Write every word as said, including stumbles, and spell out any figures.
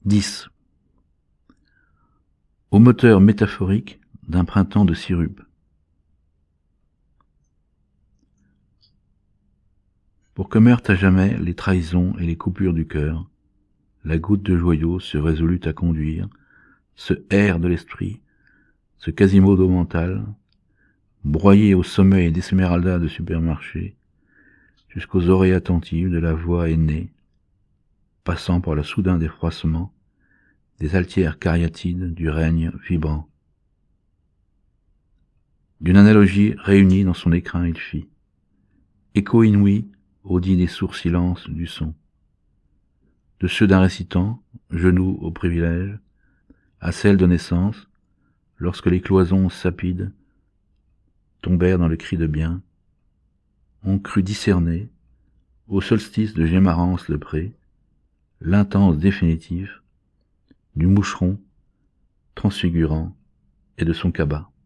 dix. Au moteur métaphorique d'un printemps de Sirupe. Pour que meurent à jamais les trahisons et les coupures du cœur, la goutte de joyau se résolut à conduire ce air de l'esprit, ce quasimodo mental, broyé au sommeil d'Esmeralda de supermarché, jusqu'aux oreilles attentives de la voix aînée, passant par le soudain défroissement des altières cariatides du règne vibrant. D'une analogie réunie dans son écrin il fit écho inouï audit des sourds silences du son, de ceux d'un récitant, genoux au privilège, à celle de naissance, lorsque les cloisons sapides tombèrent dans le cri de bien, on crut discerner, au solstice de Gémarance le pré, l'intense définitif du moucheron transfigurant et de son cabas.